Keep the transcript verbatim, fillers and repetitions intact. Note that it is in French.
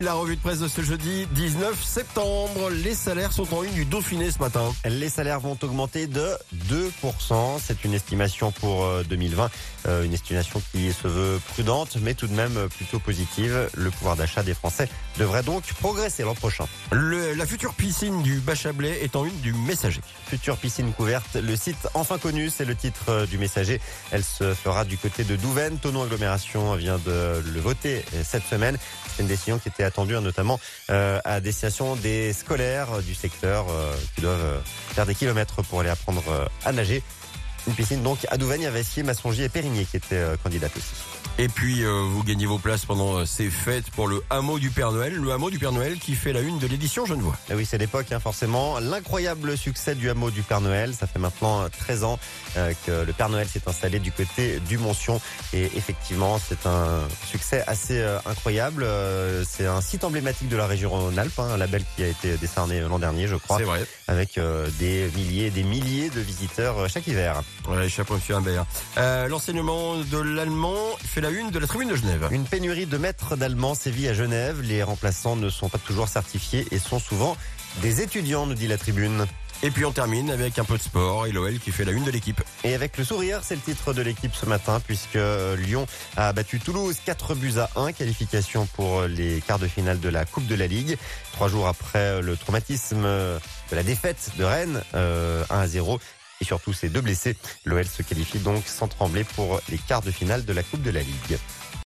La revue de presse de ce jeudi dix-neuf septembre. Les salaires sont en une du Dauphiné ce matin. Les salaires vont augmenter de deux pour cent. C'est une estimation pour deux mille vingt. Euh, une estimation qui se veut prudente, mais tout de même plutôt positive. Le pouvoir d'achat des Français devrait donc progresser l'an prochain. Le, la future piscine du Bachablais est en une du Messager. Future piscine couverte. Le site enfin connu, c'est le titre du Messager. Elle se fera du côté de Douvaine. Thonon Agglomération vient de le voter cette semaine. C'est une décision qui était attendue hein, notamment euh, à destination des scolaires du secteur euh, qui doivent euh, faire des kilomètres pour aller apprendre euh, à nager. Une piscine donc à Douvaine, il y avait Assier, Massongier et Périgny qui étaient euh, candidates aussi. Et puis euh, vous gagnez vos places pendant euh, ces fêtes pour le hameau du Père Noël. Le hameau du Père Noël qui fait la une de l'édition Genevois. Et oui, c'est l'époque hein, forcément. L'incroyable succès du hameau du Père Noël. Ça fait maintenant treize ans euh, que le Père Noël s'est installé du côté du Montsion. Et effectivement, c'est un succès assez euh, incroyable. Euh, c'est un site emblématique de la région Rhône-Alpes, hein, un label qui a été décerné l'an dernier, je crois. C'est vrai. Avec euh, des milliers et des milliers de visiteurs euh, chaque hiver. Ouais, chapeau monsieur Imbert. Euh, l'enseignement de l'allemand fait la une de la tribune de Genève. Une pénurie de maîtres d'allemand sévit à Genève. Les remplaçants ne sont pas toujours certifiés et sont souvent des étudiants, nous dit la tribune. Et puis on termine avec un peu de sport et l'O L qui fait la une de l'équipe. Et avec le sourire, c'est le titre de l'équipe ce matin puisque Lyon a battu Toulouse quatre buts à un. Qualification pour les quarts de finale de la Coupe de la Ligue. Trois jours après le traumatisme de la défaite de Rennes, euh, un à zéro. Et surtout ces deux blessés. L'O L se qualifie donc sans trembler pour les quarts de finale de la Coupe de la Ligue.